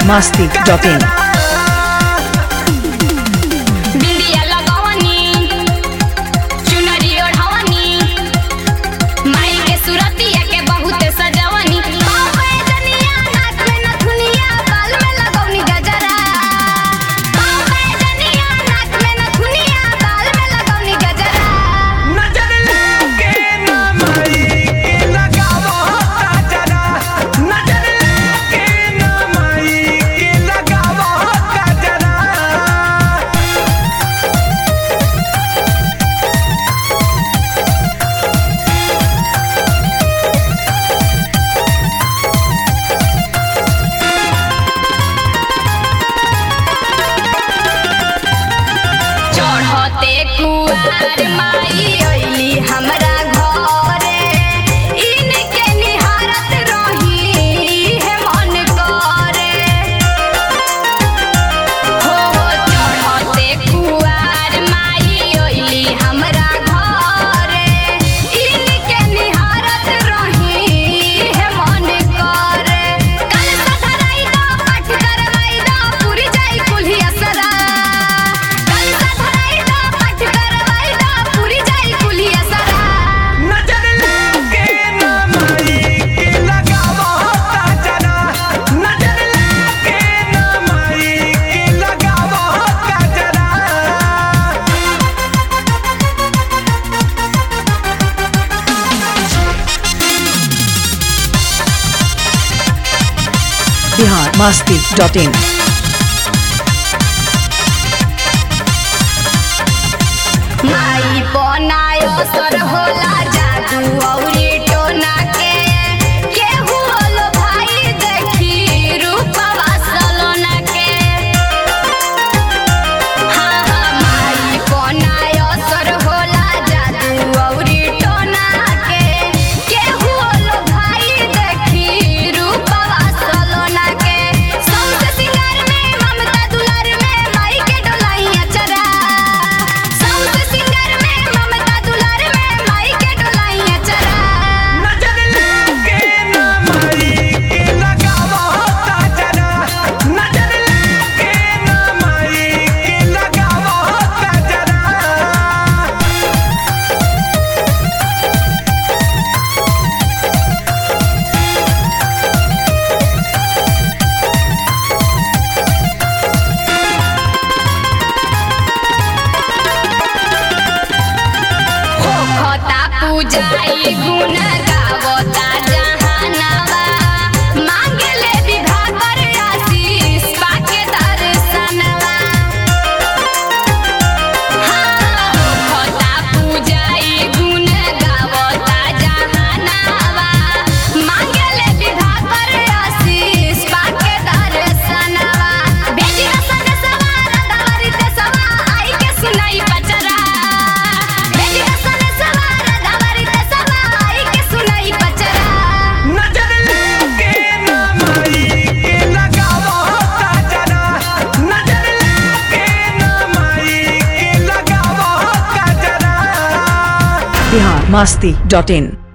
biharmasti.in बिंदिया लगवनी चुनरी ओढ़वनी माई के सुरतिया के बहुत सजवनी बाबे जनिया नाक में नथुनिया बाल में लगवनी गजरा बाबे जनिया नाक में नथुनिया बाल में लगवनी गजरा नजर लेके ना माई के लगावो गजरा नजर लेके ना माई के लगावो गजरा चढ़ते कुआर माई अइली हमरा घरे इनके निहारत रही है मन करे हो चढ़ते कुआर माई अइली हमरा घरे इनके निहारत रही है मन करे कल सधराई दा पाठ करवाई दा पूरी जाई कुल्ही असरा कल सधराई दा पाठ करवाई दा पूरी जाई कुल्ही असरा नजर लेके ना माई के लगावो गजरा नजर लेके ना माई के लगावो गजरा biharmasti.in माई बनायो सर होला जादू औरी टोना के केहू होलो भाई देखी रूपवा सलोना के हाँ हाँ माई बनायो सर होला जादू औरी टोना के केहू होलो भाई देखी रूपवा सलोना के सौंसे सिंगार में ममता दुलार में माई के डोलाइया चरा सौंसे सिंगार में ममता दुलार में माई के डोलाइया चरा नजर लेके ना माई के लगावो गजरा नजर लेके ना माई के लगावो गजरा होखता पूजाई गुण गावता जहानवा मांगले विवाह कर आशीष पाके दर्शनवा हाँ होखता पूजाई गुण गावता जहानवा मांगले विवाह कर आशीष पाके दर्शनवा बेटी रसन सवार दवरी ते सवा आई के सुनाई पचरा बेटी रसन सवार दवरी ते सवा आई के सुनाई पचरा नजर लेके ना माई के लगावो गजरा नजर लेके ना माई के लगावो गजरा biharmasti.in